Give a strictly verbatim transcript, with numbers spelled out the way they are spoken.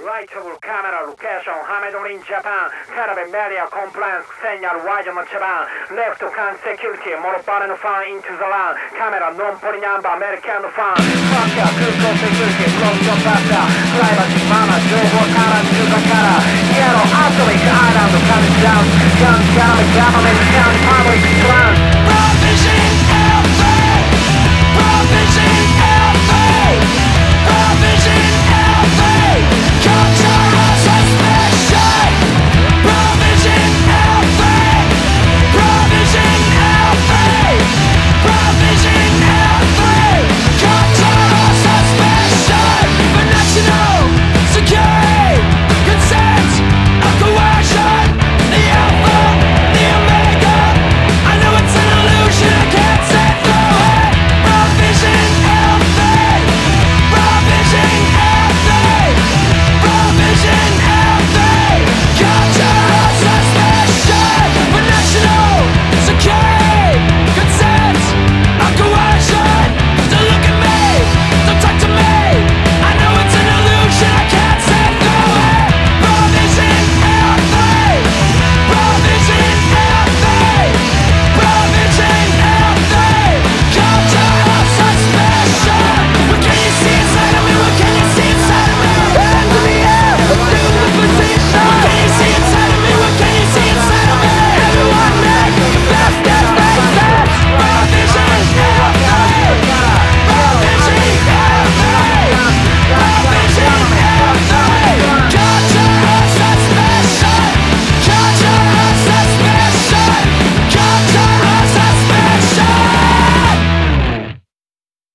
Rightable camera location, Hamedon in Japan, Caravan media compliance, signal wide on Japan, left can security, Moroparan fan into the land, camera non poli number, American fan, Russia, critical security, close your faster, privacy, mama, Joe, Kara, Chubakara, Yellow, Atomic Island, coming down, young, German government,